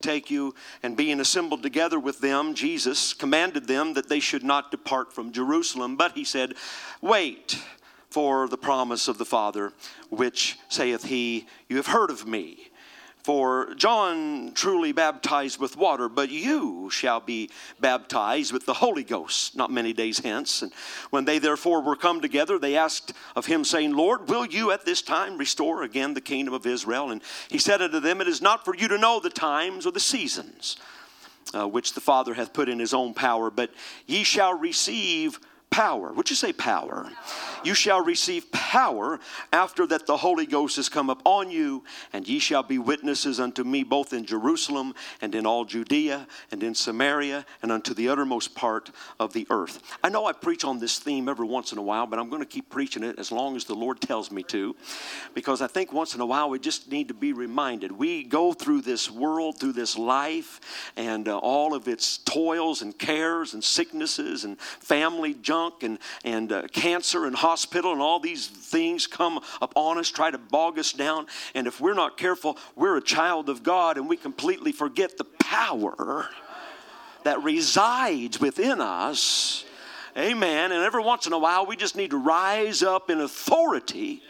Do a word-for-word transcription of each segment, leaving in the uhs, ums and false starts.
take you. And being assembled together with them, Jesus commanded them that they should not depart from Jerusalem. But he said, wait for the promise of the Father, which saith he, you have heard of me. For John truly baptized with water, but you shall be baptized with the Holy Ghost not many days hence. And when they therefore were come together, they asked of him, saying, Lord, will you at this time restore again the kingdom of Israel? And he said unto them, it is not for you to know the times or the seasons, uh, which the Father hath put in his own power, but ye shall receive power. Would you say power? You shall receive power after that the Holy Ghost is come upon you, and ye shall be witnesses unto me both in Jerusalem and in all Judea and in Samaria and unto the uttermost part of the earth. I know I preach on this theme every once in a while, but I'm going to keep preaching it as long as the Lord tells me to, because I think once in a while we just need to be reminded. We go through this world, through this life, and uh, all of its toils and cares and sicknesses and family junk and, and uh, cancer and hospital and all these things come upon us, try to bog us down. And if we're not careful, we're a child of God and we completely forget the power that resides within us. Amen. And every once in a while, we just need to rise up in authority.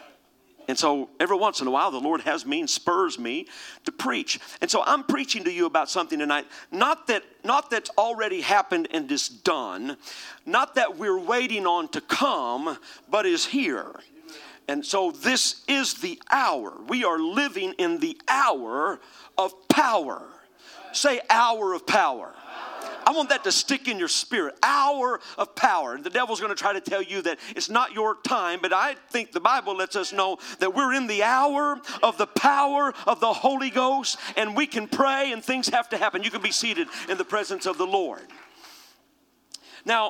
And so every once in a while, the Lord has me and spurs me to preach. And so I'm preaching to you about something tonight, not that not that's already happened and is done, not that we're waiting on to come, but is here. And so this is the hour. We are living in the hour of power. Say, hour of power. I want that to stick in your spirit. Hour of power. And the devil's going to try to tell you that it's not your time, but I think the Bible lets us know that we're in the hour of the power of the Holy Ghost, and we can pray and things have to happen. You can be seated in the presence of the Lord. Now,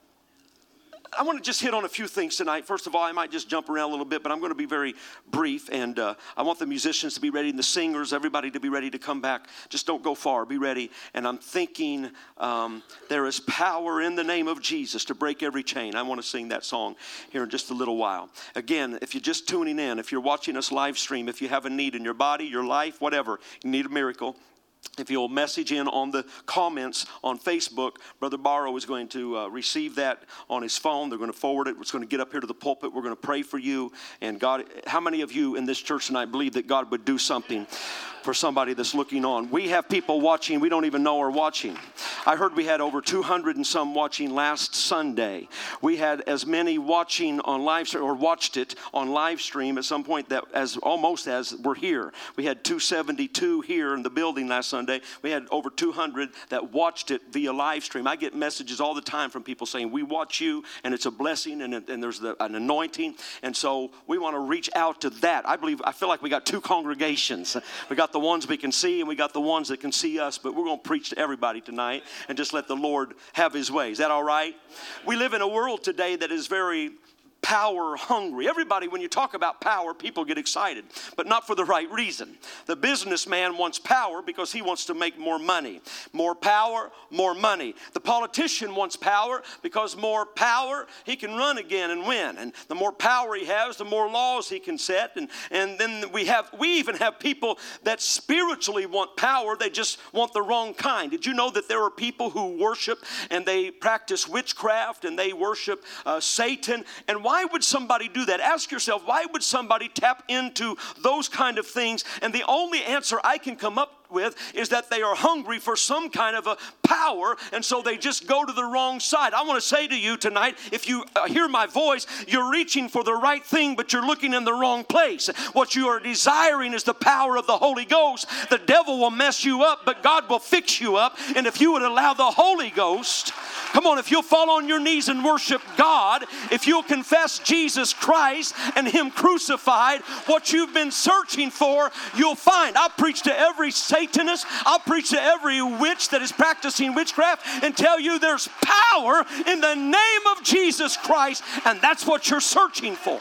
I want to just hit on a few things tonight. First of all, I might just jump around a little bit, but I'm going to be very brief. And uh, I want the musicians to be ready and the singers, everybody to be ready to come back. Just don't go far. Be ready. And I'm thinking um, there is power in the name of Jesus to break every chain. I want to sing that song here in just a little while. Again, if you're just tuning in, if you're watching us live stream, if you have a need in your body, your life, whatever, you need a miracle, if you'll message in on the comments on Facebook, Brother Barrow is going to uh, receive that on his phone. They're going to forward it. It's going to get up here to the pulpit. We're going to pray for you. And God, how many of you in this church tonight believe that God would do something for somebody that's looking on? We have people watching we don't even know are watching. I heard we had over two hundred and some watching last Sunday. We had as many watching on live or watched it on live stream at some point that as almost as we're here. We had two seventy-two here in the building last Sunday. We had over two hundred that watched it via live stream. I get messages all the time from people saying, we watch you and it's a blessing and, and there's the, an anointing. And so we want to reach out to that. I believe, I feel like we got two congregations. We got the ones we can see and we got the ones that can see us, but we're going to preach to everybody tonight and just let the Lord have his way. Is that all right? We live in a world today that is very power hungry. Everybody, when you talk about power, people get excited, but not for the right reason. The businessman wants power because he wants to make more money. More power, more money. The politician wants power because more power, he can run again and win. And the more power he has, the more laws he can set. And, and then we have, we even have people that spiritually want power. They just want the wrong kind. Did you know that there are people who worship and they practice witchcraft and they worship uh, Satan? And why would somebody do that? Ask yourself, why would somebody tap into those kind of things? And the only answer I can come up with is that they are hungry for some kind of a power, and so they just go to the wrong side. I want to say to you tonight, if you uh, hear my voice, you're reaching for the right thing, but you're looking in the wrong place. What you are desiring is the power of the Holy Ghost. The devil will mess you up, but God will fix you up. And if you would allow the Holy Ghost, come on, if you'll fall on your knees and worship God, if you'll confess Jesus Christ and Him crucified, what you've been searching for, you'll find. I'll preach to every Satanist, I'll preach to every witch that is practicing witchcraft and tell you there's power in the name of Jesus Christ, and that's what you're searching for.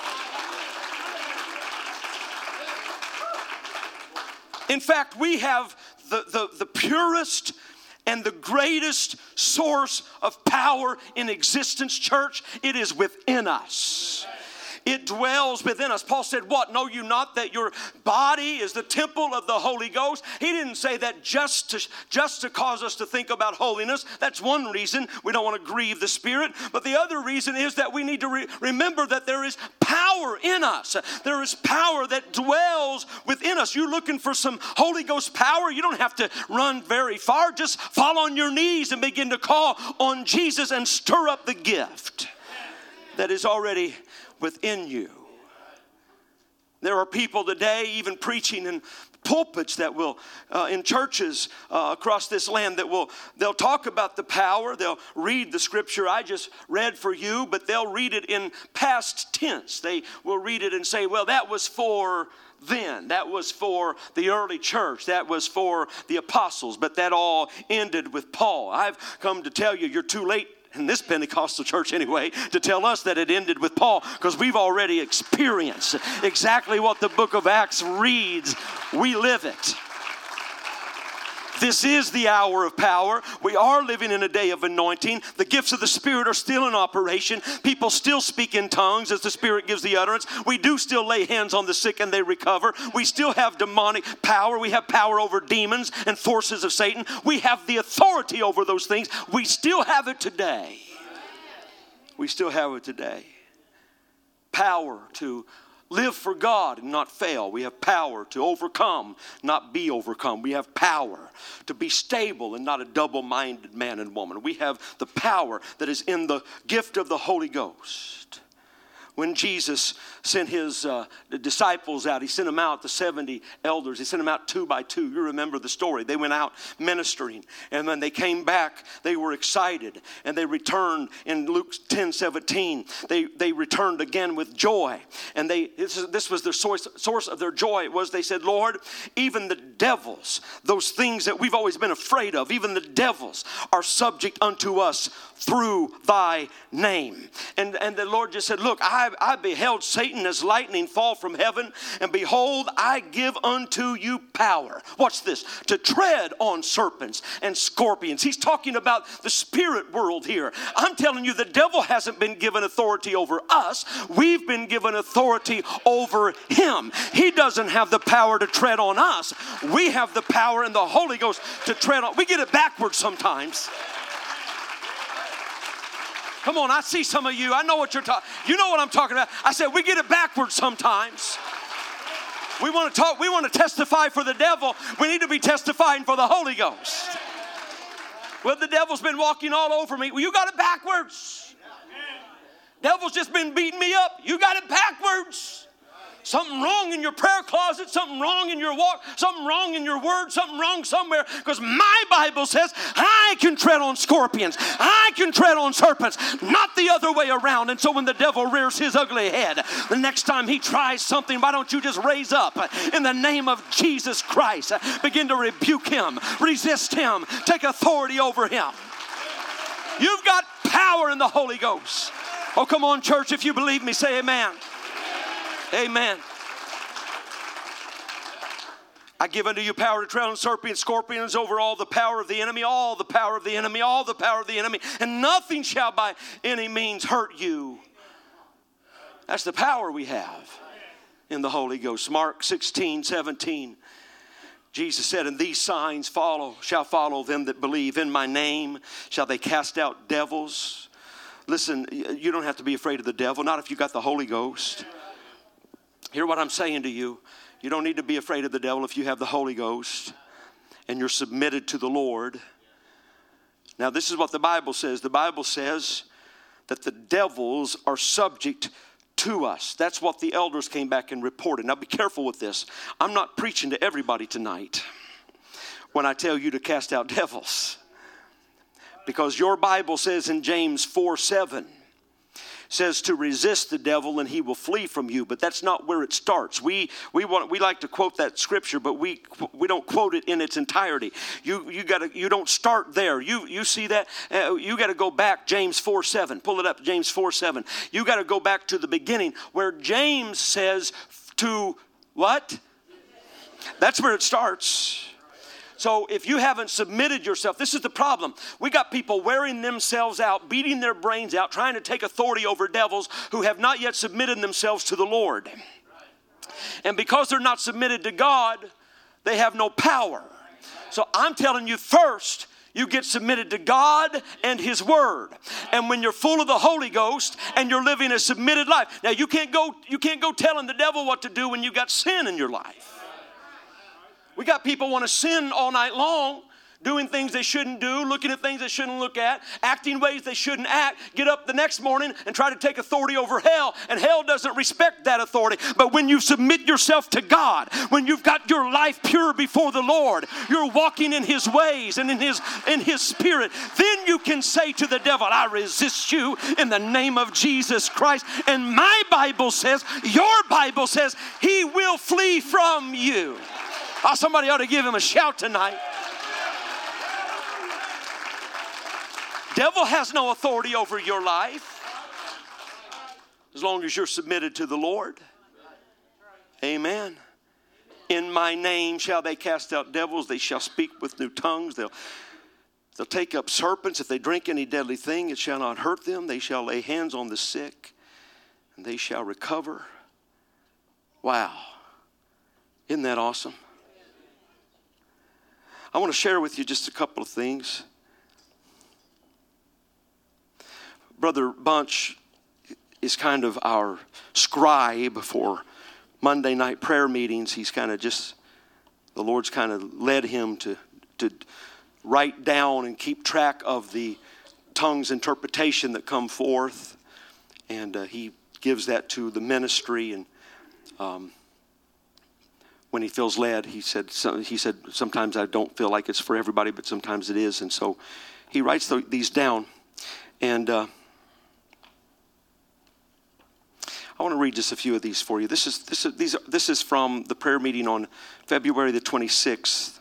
In fact, we have the, the, the purest and the greatest source of power in existence, church. It is within us. It dwells within us. Paul said, what? Know you not that your body is the temple of the Holy Ghost? He didn't say that just to, just to cause us to think about holiness. That's one reason we don't want to grieve the Spirit. But the other reason is that we need to re- remember that there is power in us. There is power that dwells within us. You're looking for some Holy Ghost power? You don't have to run very far. Just fall on your knees and begin to call on Jesus and stir up the gift that is already within you. There are people today even preaching in pulpits that will, uh, in churches uh, across this land, that will, they'll talk about the power. They'll read the scripture I just read for you, but they'll read it in past tense. They will read it and say, well, that was for then. That was for the early church. That was for the apostles. But that all ended with Paul. I've come to tell you, you're too late in this Pentecostal church anyway to tell us that it ended with Paul, because we've already experienced exactly what the book of Acts reads. We live it. This is the hour of power. We are living in a day of anointing. The gifts of the Spirit are still in operation. People still speak in tongues as the Spirit gives the utterance. We do still lay hands on the sick and they recover. We still have demonic power. We have power over demons and forces of Satan. We have the authority over those things. We still have it today. We still have it today. Power to live for God and not fail. We have power to overcome, not be overcome. We have power to be stable and not a double-minded man and woman. We have the power that is in the gift of the Holy Ghost. When Jesus sent his uh, disciples out, he sent them out, the seventy elders. He sent them out two by two. You remember the story. They went out ministering. And when they came back, they were excited. And they returned in Luke ten seventeen. They, they returned again with joy. And they this, is, this was their source, source of their joy. It was they said, Lord, even the devils, those things that we've always been afraid of, even the devils are subject unto us through thy name. And, and the Lord just said, look, I I beheld Satan as lightning fall from heaven, and behold, I give unto you power. Watch this. To tread on serpents and scorpions. He's talking about the spirit world here. I'm telling you, the devil hasn't been given authority over us. We've been given authority over him. He doesn't have the power to tread on us. We have the power in the Holy Ghost to tread on. We get it backwards sometimes. Come on, I see some of you. I know what you're talking. You know what I'm talking about. I said we get it backwards sometimes. We want to talk. We want to testify for the devil. We need to be testifying for the Holy Ghost. Well, the devil's been walking all over me. Well, you got it backwards. Devil's just been beating me up. You got it backwards. Something wrong in your prayer closet, something wrong in your walk, something wrong in your word, something wrong somewhere. Because my Bible says I can tread on scorpions. I can tread on serpents, not the other way around. And so when the devil rears his ugly head, the next time he tries something, why don't you just raise up in the name of Jesus Christ? Begin to rebuke him, resist him, take authority over him. You've got power in the Holy Ghost. Oh, come on, church, if you believe me, say amen. Amen. I give unto you power to tread on serpents, scorpions, over all the power of the enemy, all the power of the enemy, all the power of the enemy, and nothing shall by any means hurt you. That's the power we have in the Holy Ghost. Mark sixteen seventeen. Jesus said, and these signs follow, shall follow them that believe. In my name shall they cast out devils. Listen, you don't have to be afraid of the devil, not if you got the Holy Ghost. Hear what I'm saying to you. You don't need to be afraid of the devil if you have the Holy Ghost and you're submitted to the Lord. Now, this is what the Bible says. The Bible says that the devils are subject to us. That's what the elders came back and reported. Now, be careful with this. I'm not preaching to everybody tonight when I tell you to cast out devils. Because your Bible says in James four seven, says to resist the devil and he will flee from you. But that's not where it starts. We we want we like to quote that scripture, but we we don't quote it in its entirety. You you got to you don't start there. You you see that uh, you got to go back. James four seven. Pull it up. James four seven. You got to go back to the beginning where James says to what? That's where it starts. So if you haven't submitted yourself, this is the problem. We got people wearing themselves out, beating their brains out, trying to take authority over devils who have not yet submitted themselves to the Lord. And because they're not submitted to God, they have no power. So I'm telling you, first, you get submitted to God and His Word. And when you're full of the Holy Ghost and you're living a submitted life. Now you can't go, you can't go telling the devil what to do when you've got sin in your life. We got people want to sin all night long, doing things they shouldn't do, looking at things they shouldn't look at, acting ways they shouldn't act, get up the next morning and try to take authority over hell. And hell doesn't respect that authority. But when you submit yourself to God, when you've got your life pure before the Lord, you're walking in His ways and in His, in His Spirit, then you can say to the devil, I resist you in the name of Jesus Christ. And my Bible says, your Bible says, he will flee from you. Oh, somebody ought to give him a shout tonight. Devil has no authority over your life as long as you're submitted to the Lord. Amen. In my name shall they cast out devils. They shall speak with new tongues. They'll, they'll take up serpents. If they drink any deadly thing, it shall not hurt them. They shall lay hands on the sick, and they shall recover. Wow. Isn't that awesome? I want to share with you just a couple of things. Brother Bunch is kind of our scribe for Monday night prayer meetings. He's kind of just, the Lord's kind of led him to, to write down and keep track of the tongues interpretation that come forth. And uh, he gives that to the ministry. And um, when he feels led, he said, so, he said, sometimes I don't feel like it's for everybody, but sometimes it is. And so he writes the, these down. And uh, I want to read just a few of these for you. This is this is these are, this is from the prayer meeting on February the twenty-sixth.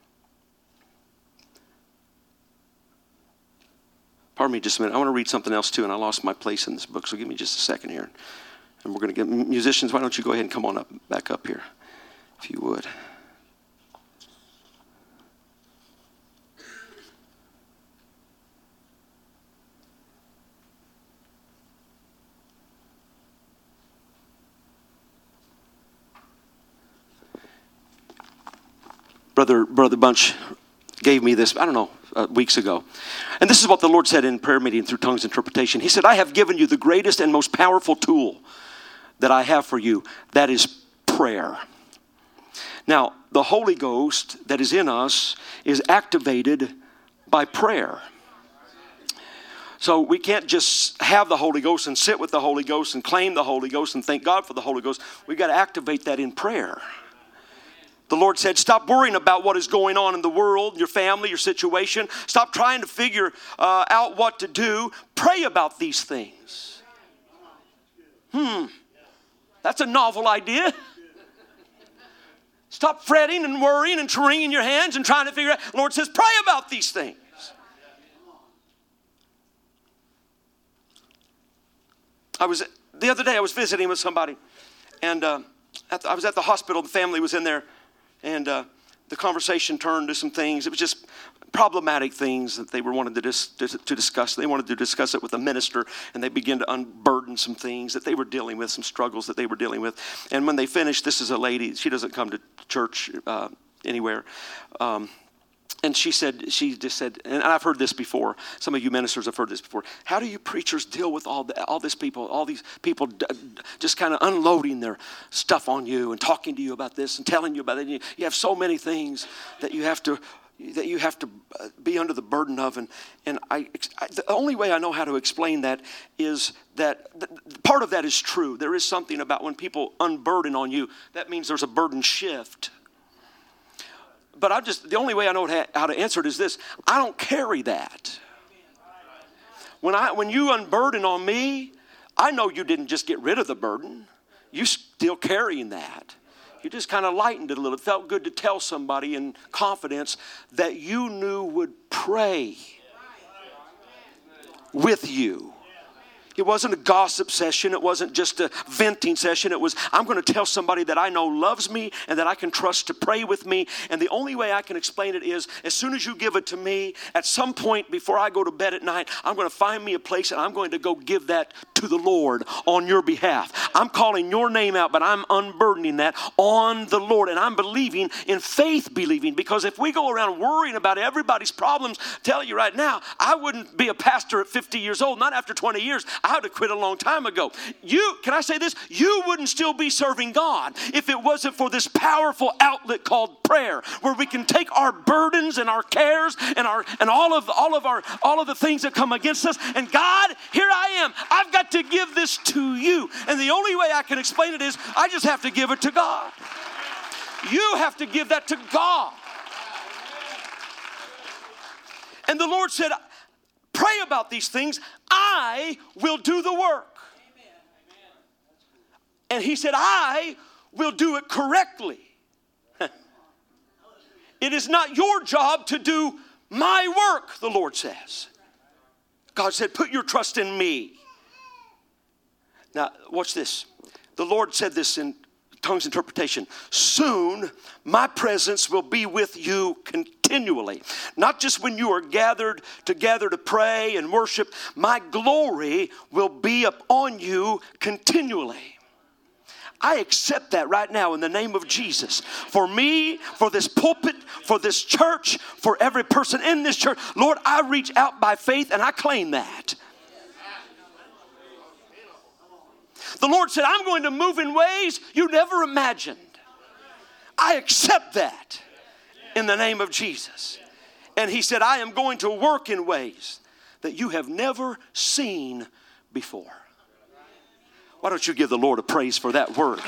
Pardon me just a minute. I want to read something else too, and I lost my place in this book, so give me just a second here. And we're going to get musicians. Why don't you go ahead and come on up, back up here, if you would. Brother, Brother Bunch gave me this, I don't know, uh, weeks ago. And this is what the Lord said in prayer meeting through tongues interpretation. He said, I have given you the greatest and most powerful tool that I have for you. That is prayer. Now, the Holy Ghost that is in us is activated by prayer. So we can't just have the Holy Ghost and sit with the Holy Ghost and claim the Holy Ghost and thank God for the Holy Ghost. We've got to activate that in prayer. The Lord said, stop worrying about what is going on in the world, your family, your situation. Stop trying to figure uh, out what to do. Pray about these things. Hmm. That's a novel idea. Stop fretting and worrying and wringing your hands and trying to figure out. The Lord says, pray about these things. I was, the other day I was visiting with somebody. And uh, at the, I was at the hospital. The family was in there. And uh, the conversation turned to some things. It was just problematic things that they were wanting to, dis- to discuss. They wanted to discuss it with a minister, and they began to unburden some things that they were dealing with, some struggles that they were dealing with. And when they finished, this is a lady. She doesn't come to church uh, anywhere. Um, and she said, she just said, and I've heard this before. Some of you ministers have heard this before. How do you preachers deal with all the, all this people, all these people d- just kind of unloading their stuff on you and talking to you about this and telling you about it? You, you have so many things that you have to that you have to be under the burden of. And and I, I the only way I know how to explain that is that th- part of that is true. There is something about when people unburden on you, that means there's a burden shift. But I just, the only way I know how to answer it is this. I don't carry that. When I, when you unburden on me, I know you didn't just get rid of the burden. You're still carrying that. You just kind of lightened it a little. It felt good to tell somebody in confidence that you knew would pray with you. It wasn't a gossip session. It wasn't just a venting session. It was, I'm going to tell somebody that I know loves me and that I can trust to pray with me. And the only way I can explain it is, as soon as you give it to me, at some point before I go to bed at night, I'm going to find me a place and I'm going to go give that to the Lord on your behalf. I'm calling your name out, but I'm unburdening that on the Lord. And I'm believing, in faith believing, because if we go around worrying about everybody's problems, tell you right now, I wouldn't be a pastor at fifty years old, not after twenty years. I would have quit a long time ago. You, can I say this? You wouldn't still be serving God if it wasn't for this powerful outlet called prayer, where we can take our burdens and our cares and our and all of all of our all of the things that come against us. And God, here I am. I've got to give this to you. And the only way I can explain it is I just have to give it to God. You have to give that to God. And the Lord said, pray about these things. I will do the work. And he said, I will do it correctly. It is not your job to do my work, the Lord says. God said, put your trust in me. Now, watch this. The Lord said this in tongues interpretation. Soon my presence will be with you continually. Not just when you are gathered together to pray and worship. My glory will be upon you continually. I accept that right now in the name of Jesus. For me, for this pulpit, for this church, for every person in this church. Lord, I reach out by faith and I claim that. The Lord said, I'm going to move in ways you never imagined. I accept that in the name of Jesus. And he said, I am going to work in ways that you have never seen before. Why don't you give the Lord a praise for that word?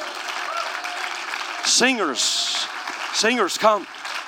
Singers, singers, come.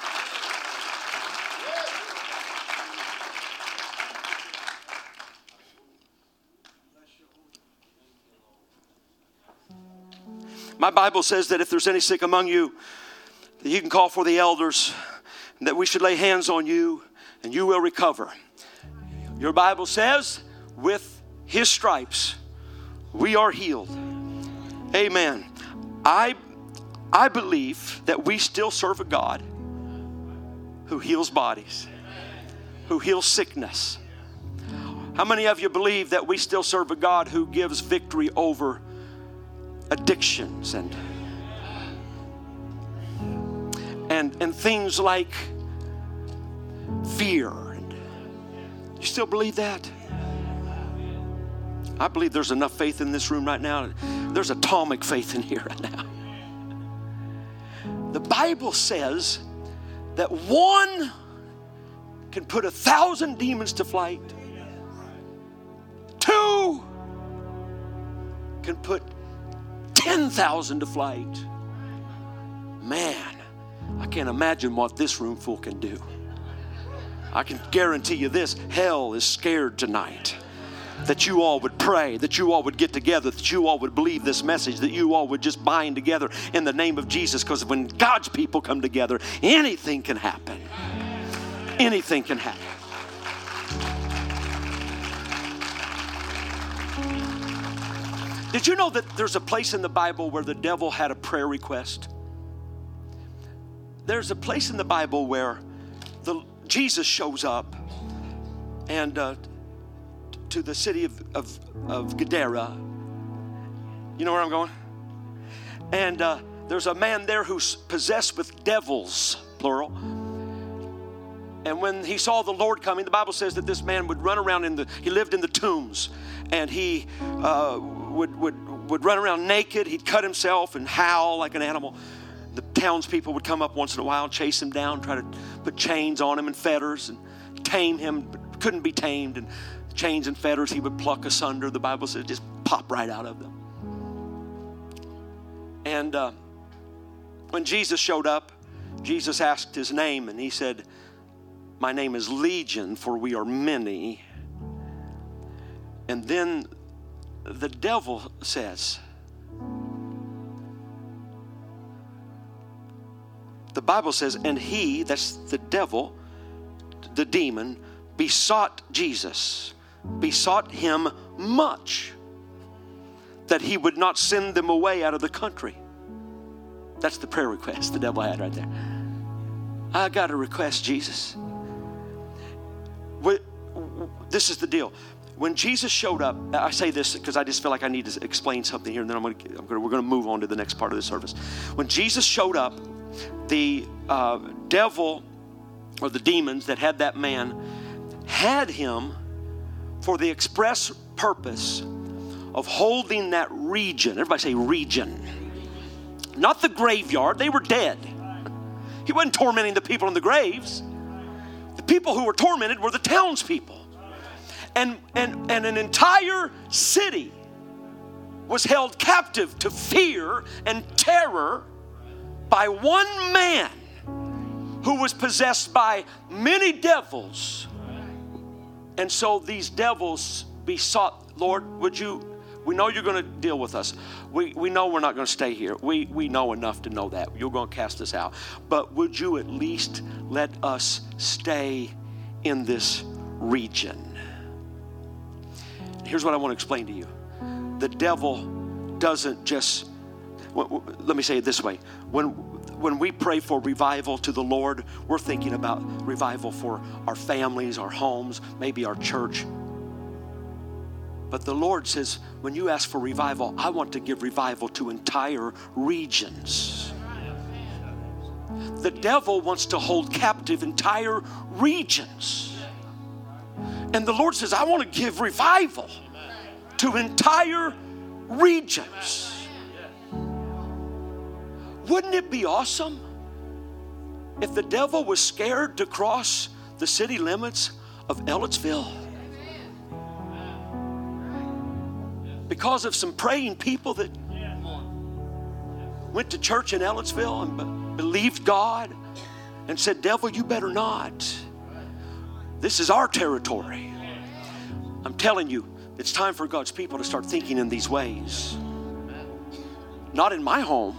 My Bible says that if there's any sick among you, that you can call for the elders, and that we should lay hands on you, and you will recover. Your Bible says, with his stripes, we are healed. Amen. I, I believe that we still serve a God who heals bodies, who heals sickness. How many of you believe that we still serve a God who gives victory over addictions and and and things like fear? And you still believe that? I believe there's enough faith in this room right now. There's atomic faith in here right now. The Bible says that one can put a thousand demons to flight. Two can put ten thousand to flight. Man, I can't imagine what this room full can do. I can guarantee you this, hell is scared tonight. That you all would pray, that you all would get together, that you all would believe this message, that you all would just bind together in the name of Jesus. Because when God's people come together, anything can happen. Anything can happen. Did you know that there's a place in the Bible where the devil had a prayer request? There's a place in the Bible where the, Jesus shows up and uh, to the city of, of, of Gadara. You know where I'm going? And uh, there's a man there who's possessed with devils, plural. And when he saw the Lord coming, the Bible says that this man would run around in the, he lived in the tombs. And he uh, would, would, would run around naked. He'd cut himself and howl like an animal. The townspeople would come up once in a while, chase him down, try to put chains on him and fetters and tame him, but couldn't be tamed. And chains and fetters he would pluck asunder. The Bible says just pop right out of them. And uh, when Jesus showed up, Jesus asked his name, and he said, my name is Legion, for we are many. And then the devil says, the Bible says, and he, that's the devil, the demon, besought Jesus, besought him much that he would not send them away out of the country. That's the prayer request the devil had right there. I got a request, Jesus. This is the deal. When Jesus showed up, I say this because I just feel like I need to explain something here, and then I'm going to, I'm going to, we're going to move on to the next part of the service. When Jesus showed up, the uh, devil or the demons that had that man had him for the express purpose of holding that region. Everybody say region. Not the graveyard. They were dead. He wasn't tormenting the people in the graves. The people who were tormented were the townspeople. And, and, and an entire city was held captive to fear and terror by one man who was possessed by many devils. And so these devils besought, Lord, would you, we know you're going to deal with us. We, we know we're not going to stay here. We, we know enough to know that. You're going to cast us out. But would you at least let us stay in this region? Here's what I want to explain to you. The devil doesn't just, let me say it this way. When, when we pray for revival to the Lord, we're thinking about revival for our families, our homes, maybe our church. But the Lord says, when you ask for revival, I want to give revival to entire regions. The devil wants to hold captive entire regions. And the Lord says, I want to give revival to entire regions. Wouldn't it be awesome if the devil was scared to cross the city limits of Ellettsville? Because of some praying people that went to church in Ellettsville and be- believed God and said, devil, you better not. This is our territory. I'm telling you, it's time for God's people to start thinking in these ways. Not in my home.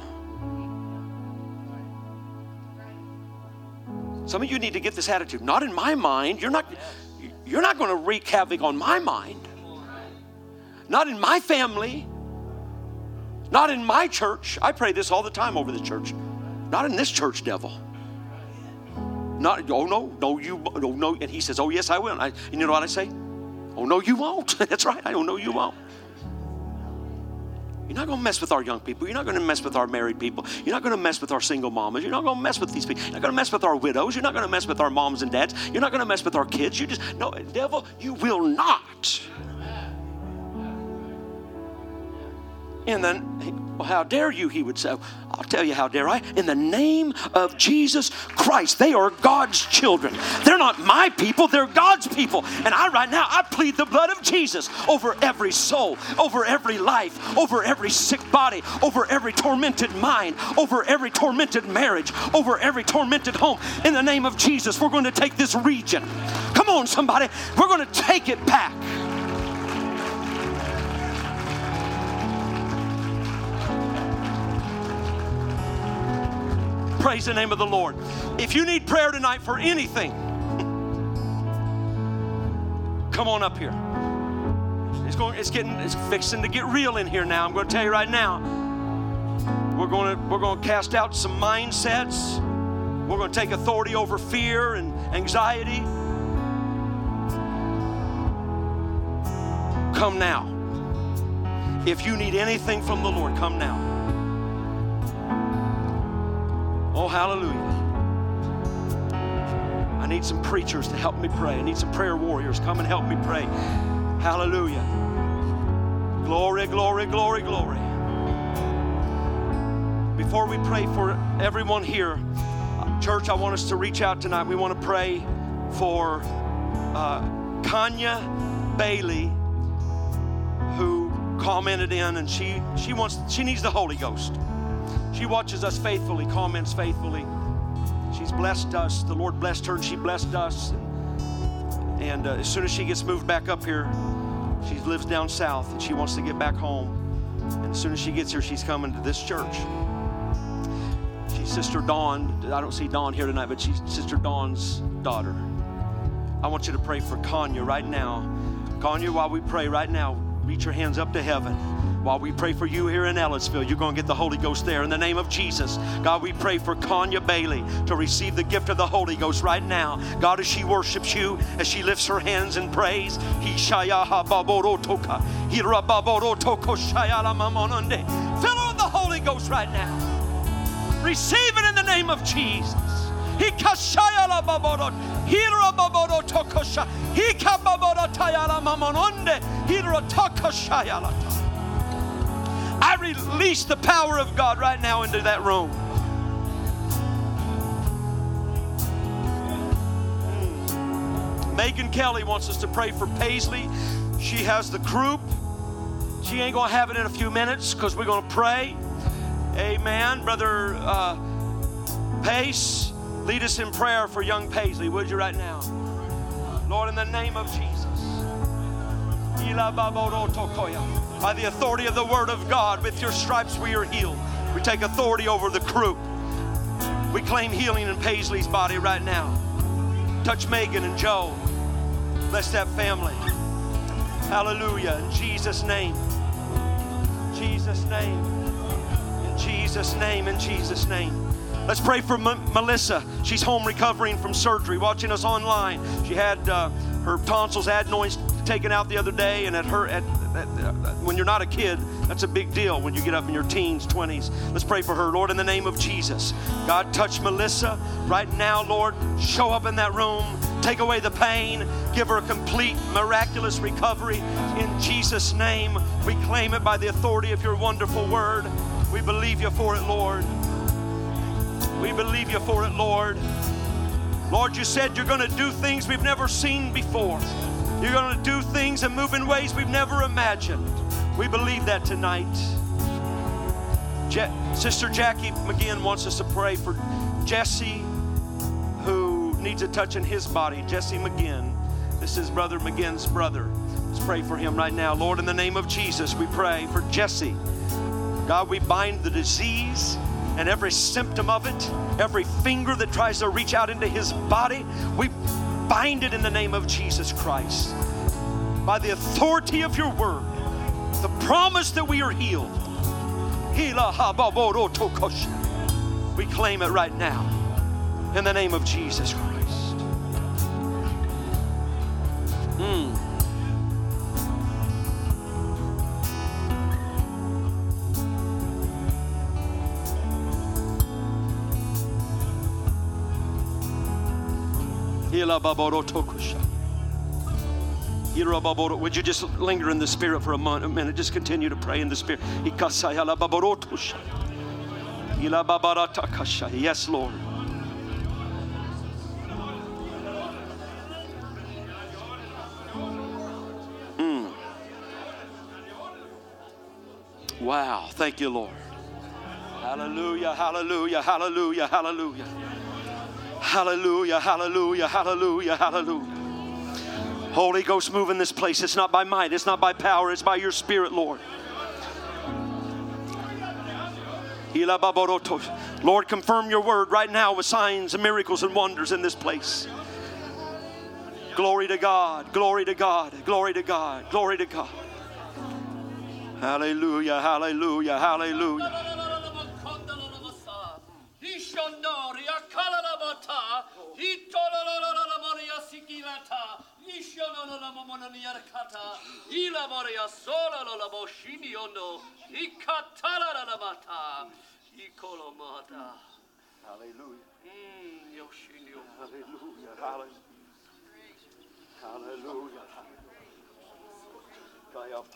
Some of you need to get this attitude. Not in my mind. You're not, you're not going to wreak havoc on my mind. Not in my family. Not in my church. I pray this all the time over the church. Not in this church, devil. Not, oh no, no, you, no, no. And he says, oh yes, I will. And I, you know what I say? Oh no, you won't. That's right. I don't know you won't. You're not going to mess with our young people. You're not going to mess with our married people. You're not going to mess with our single mamas. You're not going to mess with these people. You're not going to mess with our widows. You're not going to mess with our moms and dads. You're not going to mess with our kids. You just, no, devil, you will not. And then, well, how dare you, he would say. I'll tell you how dare I. In the name of Jesus Christ, they are God's children. They're not my people, they're God's people. And I right now, I plead the blood of Jesus over every soul, over every life, over every sick body, over every tormented mind, over every tormented marriage, over every tormented home. In the name of Jesus, we're going to take this region. Come on, somebody. We're going to take it back. Praise the name of the Lord. If you need prayer tonight for anything, come on up here. It's going. It's getting. It's fixing to get real in here now. I'm going to tell you right now. We're going to. We're going to cast out some mindsets. We're going to take authority over fear and anxiety. Come now. If you need anything from the Lord, come now. Oh, hallelujah. I need some preachers to help me pray. I need some prayer warriors. Come and help me pray. Hallelujah. Glory, glory, glory, glory. Before we pray for everyone here, church, I want us to reach out tonight. We want to pray for uh, Kanya Bailey, who commented in, and she she wants she needs the Holy Ghost. She watches us faithfully, comments faithfully. She's blessed us. The Lord blessed her, and she blessed us. And, and uh, as soon as she gets moved back up here, she lives down south, and she wants to get back home. And as soon as she gets here, she's coming to this church. She's Sister Dawn. I don't see Dawn here tonight, but she's Sister Dawn's daughter. I want you to pray for Kanya right now. Kanya, while we pray right now, Reach your hands up to heaven. While we pray for you here in Ellisville, you're going to get the Holy Ghost there in the name of Jesus. God, we pray for Konya Bailey to receive the gift of the Holy Ghost right now. God, as she worships you, as she lifts her hands in praise, fill her with the Holy Ghost right now. Receive it in the name of Jesus. I release the power of God right now into that room. Mm. Megan Kelly wants us to pray for Paisley. She has the croup. She ain't going to have it in a few minutes because we're going to pray. Amen. Brother uh, Pace, lead us in prayer for young Paisley, would you, right now? Lord, in the name of Jesus. By the authority of the Word of God, with your stripes we are healed. We take authority over the croup. We claim healing in Paisley's body right now. Touch Megan and Joe. Bless that family. Hallelujah. In Jesus' name. Jesus' name. In Jesus' name. In Jesus' name. Let's pray for M- Melissa. She's home recovering from surgery, watching us online. She had uh, her tonsils, adenoids taken out the other day, and at her, at, at, uh, when you're not a kid, that's a big deal when you get up in your teens, twenties. Let's pray for her. Lord, in the name of Jesus, God, touch Melissa right now, Lord. Show up in that room. Take away the pain. Give her a complete, miraculous recovery. In Jesus' name, we claim it by the authority of your wonderful word. We believe you for it, Lord. We believe you for it, Lord. Lord, you said you're going to do things we've never seen before. You're going to do things and move in ways we've never imagined. We believe that tonight. Je- Sister Jackie McGinn wants us to pray for Jesse, who needs a touch in his body. Jesse McGinn. This is Brother McGinn's brother. Let's pray for him right now. Lord, in the name of Jesus, we pray for Jesse. God, we bind the disease and every symptom of it, every finger that tries to reach out into his body, we bind it in the name of Jesus Christ. By the authority of your word, the promise that we are healed. We claim it right now in the name of Jesus Christ. Mm. Would you just linger in the Spirit for a minute? Just continue to pray in the Spirit. Yes, Lord. Mm. Wow. Thank you, Lord. Hallelujah, hallelujah, hallelujah, hallelujah. Hallelujah, hallelujah, hallelujah, hallelujah. Holy Ghost, move in this place. It's not by might, it's not by power, it's by your Spirit, Lord. Lord, confirm your word right now with signs and miracles and wonders in this place. Glory to God, glory to God, glory to God, glory to God. Hallelujah, hallelujah, hallelujah. Hallelujah. Hallelujah. Hallelujah. Hallelujah.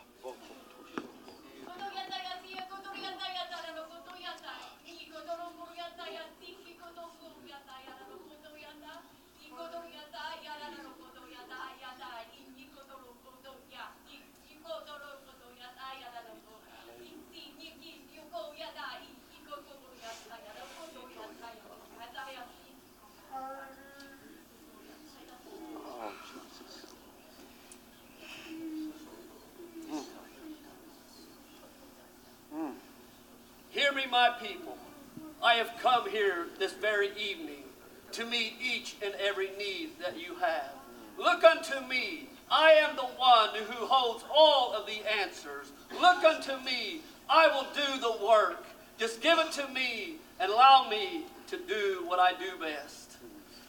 Hear me, my people. I have come here this very evening to meet each and every need that you have. Look unto me I am the one who holds all of the answers. Look unto me. I will do the work. Just give it to me and allow me to do what I do best.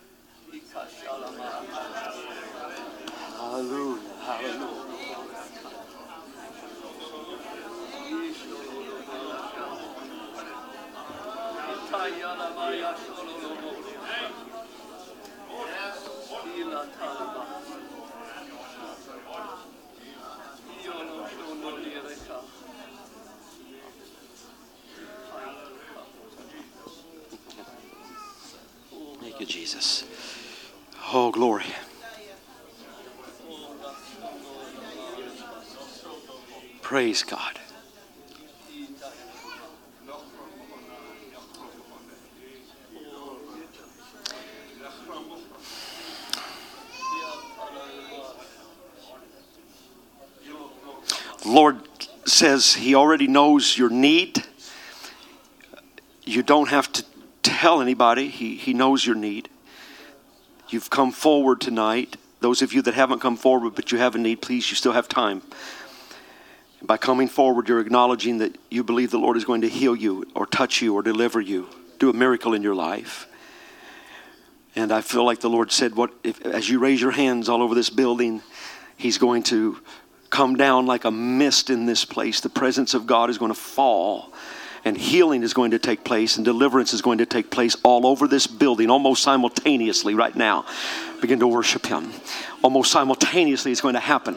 Hallelujah. Hallelujah. Thank you, Jesus. Oh, glory. Praise God. The Lord says He already knows your need. You don't have to tell anybody. He, he knows your need. You've come forward tonight. Those of you that haven't come forward but you have a need, please, you still have time. By coming forward, you're acknowledging that you believe the Lord is going to heal you or touch you or deliver you, do a miracle in your life. And I feel like the Lord said, "What if, as you raise your hands all over this building, He's going to come down like a mist in this place. The presence of God is going to fall. And healing is going to take place, and deliverance is going to take place all over this building, almost simultaneously right now. Begin to worship Him. Almost simultaneously it's going to happen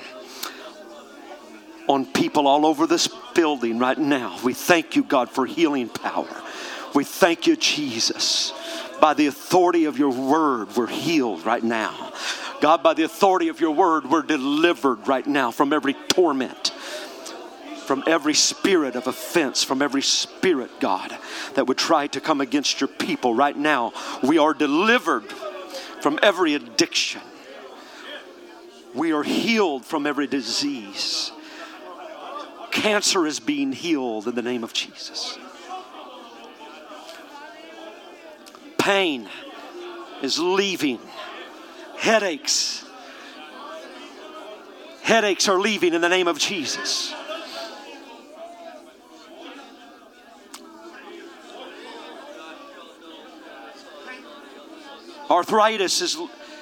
on people all over this building right now. We thank you, God, for healing power. We thank you, Jesus. By the authority of your word, we're healed right now. God, by the authority of your word, we're delivered right now from every torment, from every spirit of offense, from every spirit, God, that would try to come against your people. Right now, we are delivered from every addiction. We are healed from every disease. Cancer is being healed in the name of Jesus. Pain is leaving. Headaches. Headaches are leaving in the name of Jesus. Arthritis is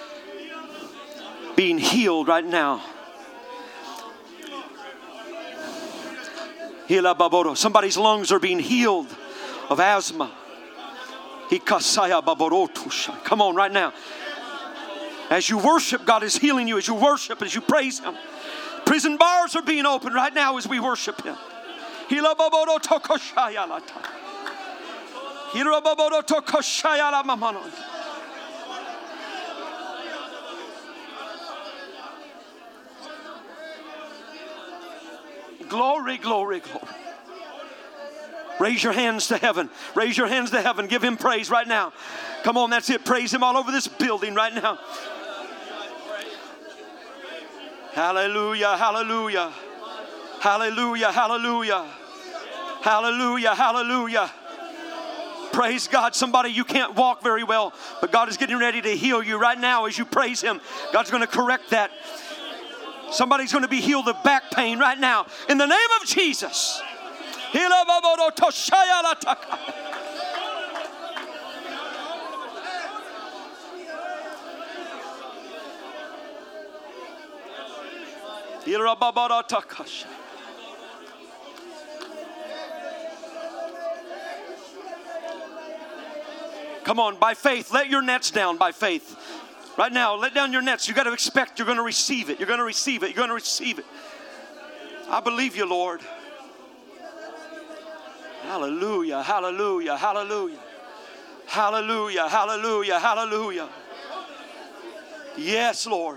being healed right now. Somebody's lungs are being healed of asthma. Come on right now. As you worship, God is healing you. As you worship, as you praise Him. Prison bars are being opened right now as we worship Him. Glory, glory, glory. Raise your hands to heaven. Raise your hands to heaven. Give Him praise right now. Come on, that's it. Praise Him all over this building right now. Hallelujah, hallelujah. Hallelujah, hallelujah. Hallelujah, hallelujah. Praise God. Somebody, you can't walk very well, but God is getting ready to heal you right now as you praise Him. God's going to correct that. Somebody's going to be healed of back pain right now in the name of Jesus. Come on, by faith, let your nets down by faith. Right now, let down your nets. You got to expect you're going to receive it. You're going to receive it. You're going to receive it. I believe you, Lord. Hallelujah, hallelujah, hallelujah. Hallelujah, hallelujah, hallelujah. Yes, Lord.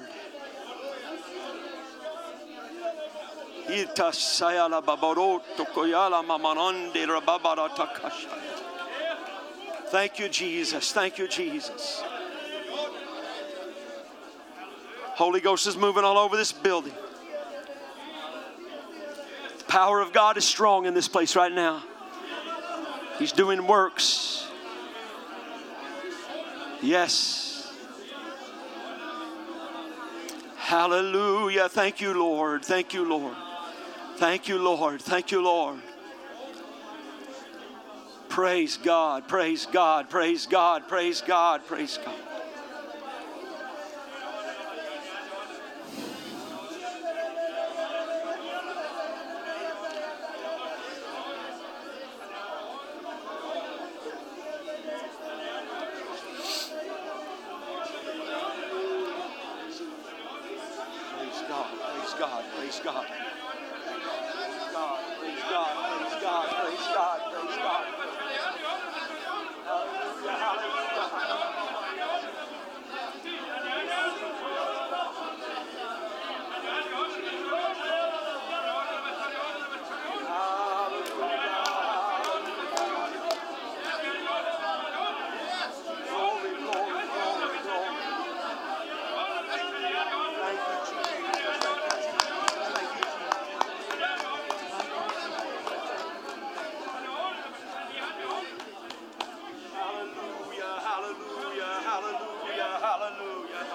Thank you, Jesus. Thank you, Jesus. Holy Ghost is moving all over this building. The power of God is strong in this place right now. He's doing works. Yes. Hallelujah. Thank you, Lord. Thank you, Lord. Thank you, Lord. Thank you, Lord. Praise God. Praise God. Praise God. Praise God. Praise God. God, praise God. Praise God, praise God, praise God, praise God, praise God. Hallelujah, hallelujah, Glory, glory, glory, glory. Thank you, Jesus. Hallelujah, hallelujah, hallelujah, hallelujah.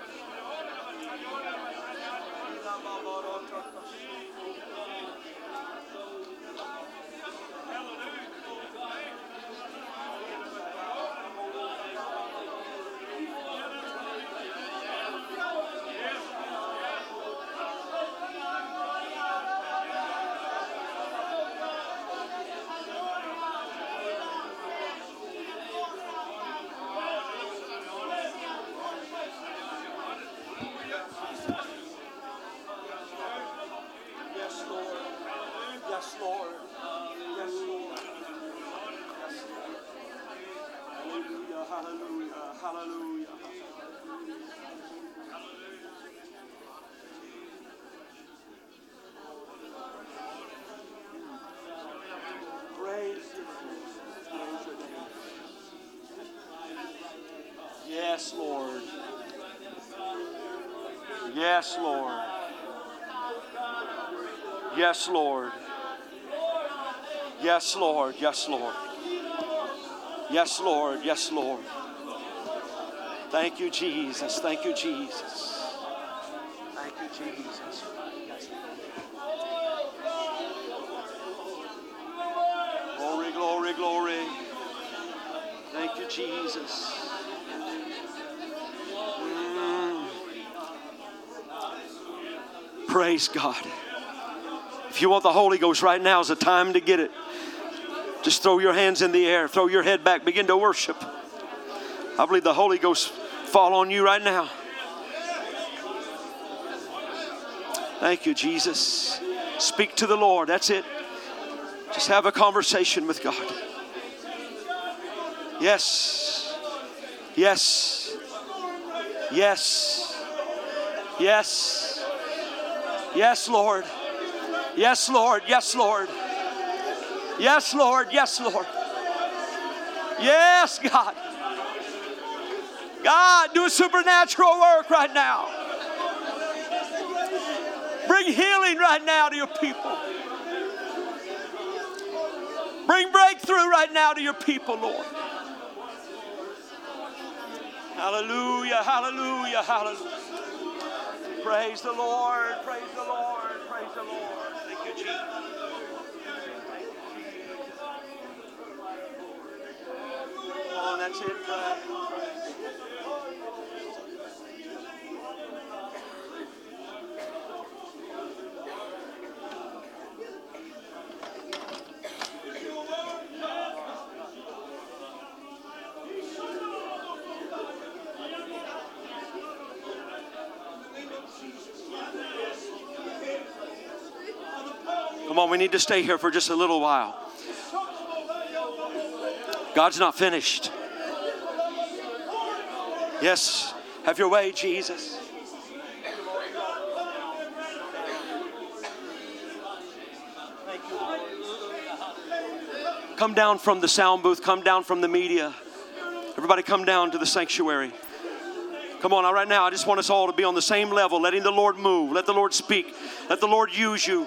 Yes, Lord. Yes, Lord. Yes, Lord. Yes, Lord. Hallelujah, hallelujah, hallelujah. Praise you. Praise your name. Yes, Lord. Yes, Lord. Yes, Lord. Yes, Lord. Yes, Lord. Yes, Lord. Yes, Lord. Thank you, Jesus. Thank you, Jesus. Thank you, Jesus. Glory, glory, glory. Thank you, Jesus. Mm. Praise God. If you want the Holy Ghost right now is the time to get it. Just throw your hands in the air. Throw your head back. Begin to worship. I believe the Holy Ghost fall on you right now. Thank you, Jesus. Speak to the Lord. That's it. Just have a conversation with God. Yes. Yes. Yes. Yes. Yes, Lord. Yes, Lord. Yes, Lord. Yes, Lord. Yes, Lord. Yes, God. God, do a supernatural work right now. Bring healing right now to your people. Bring breakthrough right now to your people, Lord. Hallelujah, hallelujah, hallelujah. Praise the Lord, praise the Lord, praise the Lord. Thank you, Jesus. Come on, that's it, pray. Come on, we need to stay here for just a little while. God's not finished. Yes, have your way, Jesus. Thank you, Lord. Come down from the sound booth. Come down from the media. Everybody come down to the sanctuary. Come on, right now, I just want us all to be on the same level, letting the Lord move. Let the Lord speak. Let the Lord use you.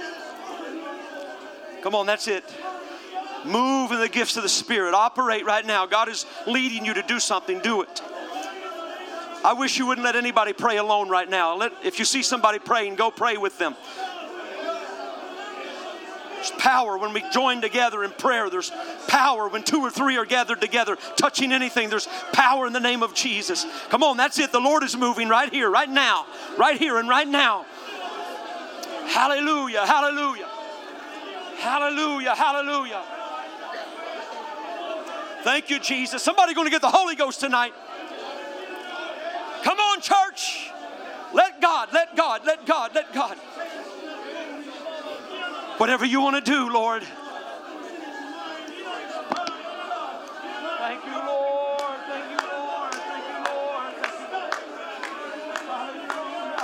Come on, that's it. Move in the gifts of the Spirit. Operate right now. God is leading you to do something. Do it. I wish you wouldn't let anybody pray alone right now. Let, if you see somebody praying, go pray with them. There's power when we join together in prayer. There's power when two or three are gathered together, touching anything. There's power in the name of Jesus. Come on, that's it. The Lord is moving right here, right now, right here and right now. Hallelujah, hallelujah, hallelujah, hallelujah. Thank you, Jesus. Somebody going to get the Holy Ghost tonight. Come on, church. Let God, let God, let God, let God. Whatever you want to do, Lord. Thank you, Lord. Thank you, Lord. Thank you, Lord. Thank you, Lord. Hallelujah.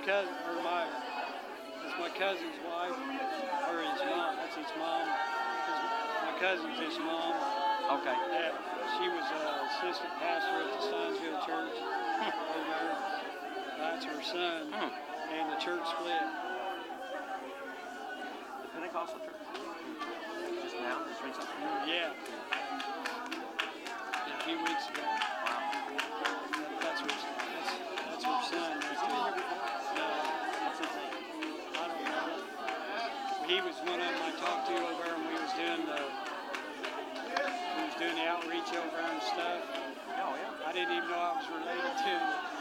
cousin, or my, it's my cousin's wife, or his mom. That's his mom. His, my cousin's his mom. Okay. Yeah, she was an assistant pastor at the Stonesville Church over there. That's her son, Hmm. and the church split. The Pentecostal church. Just now, just recently. Yeah. A few weeks ago. Wow. That, that's her. That's, that's her son. Right there. No, What's his name? I don't know. He was one of them I talked to over there, and we was doing the we was doing the outreach over there and stuff. Oh yeah. I didn't even know I was related to him.